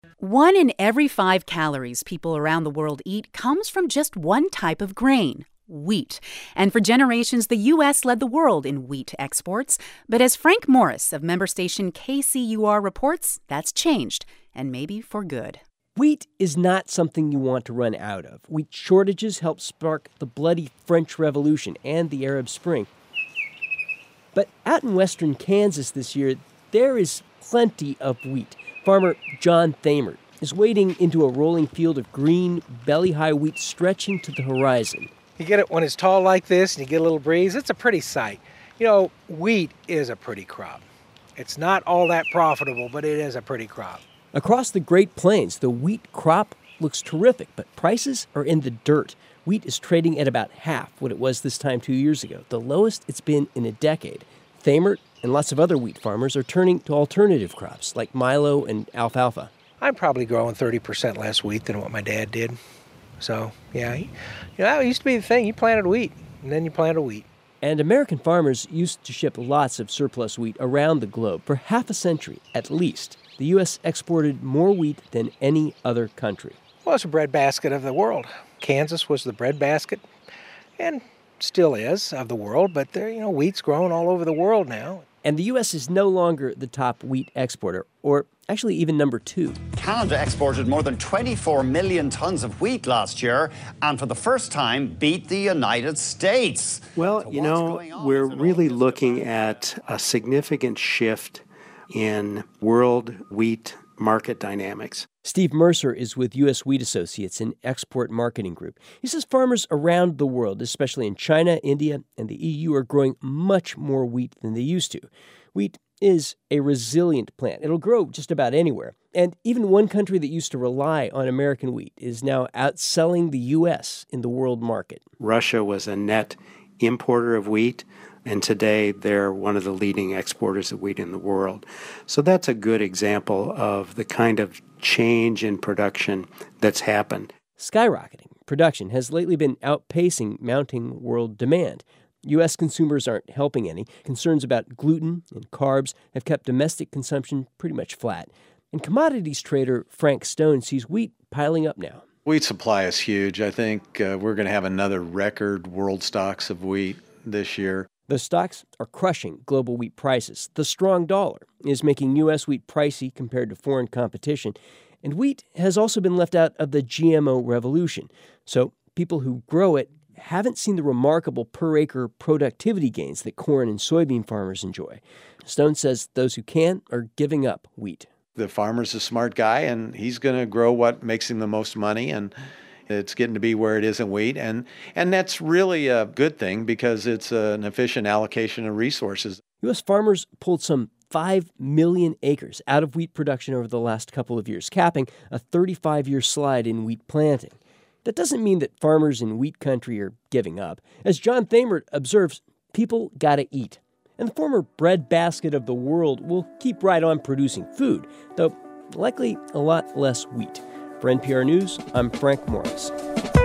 1 in every 5 calories people around the world eat comes from just one type of grain, wheat. And for generations, the U.S. led the world in wheat exports. But as Frank Morris of member station KCUR reports, that's changed, and maybe for good. Wheat is not something you want to run out of. Wheat shortages helped spark the bloody French Revolution and the Arab Spring. But out in western Kansas this year, there is plenty of wheat. Farmer John Thamer is wading into a rolling field of green, belly-high wheat stretching to the horizon. You get it when it's tall like this and you get a little breeze, it's a pretty sight. You know, wheat is a pretty crop. It's not all that profitable, but it is a pretty crop. Across the Great Plains, the wheat crop looks terrific, but prices are in the dirt. Wheat is trading at about half what it was this time 2 years ago, the lowest it's been in a decade. Thamer and lots of other wheat farmers are turning to alternative crops like milo and alfalfa. I'm probably growing 30% less wheat than what my dad did. So, yeah, that used to be the thing. You planted wheat, and then you planted wheat. And American farmers used to ship lots of surplus wheat around the globe. For half a century, at least, the U.S. exported more wheat than any other country. Well, it's a breadbasket of the world. Kansas was the breadbasket, and still is, of the world, but wheat's grown all over the world now. And the U.S. is no longer the top wheat exporter, or actually even number 2. Canada exported more than 24 million tons of wheat last year and for the first time beat the United States. Well, we're really looking at a significant shift in world wheat market dynamics. Steve Mercer is with U.S. Wheat Associates, an export marketing group. He says farmers around the world, especially in China, India, and the EU, are growing much more wheat than they used to. Wheat is a resilient plant. It'll grow just about anywhere. And even one country that used to rely on American wheat is now outselling the U.S. in the world market. Russia was a net importer of wheat, and today they're one of the leading exporters of wheat in the world. So that's a good example of the kind of change in production that's happened. Skyrocketing production has lately been outpacing mounting world demand. U.S. consumers aren't helping any. Concerns about gluten and carbs have kept domestic consumption pretty much flat. And commodities trader Frank Stone sees wheat piling up now. Wheat supply is huge. I think we're going to have another record world stocks of wheat this year. Those stocks are crushing global wheat prices. The strong dollar is making U.S. wheat pricey compared to foreign competition. And wheat has also been left out of the GMO revolution. So people who grow it haven't seen the remarkable per-acre productivity gains that corn and soybean farmers enjoy. Stone says those who can are giving up wheat. The farmer's a smart guy, and he's going to grow what makes him the most money, and it's getting to be where it is in wheat. And that's really a good thing because it's an efficient allocation of resources. U.S. farmers pulled some 5 million acres out of wheat production over the last couple of years, capping a 35-year slide in wheat planting. That doesn't mean that farmers in wheat country are giving up. As John Thamer observes, people gotta eat. And the former breadbasket of the world will keep right on producing food, though likely a lot less wheat. For NPR News, I'm Frank Morris.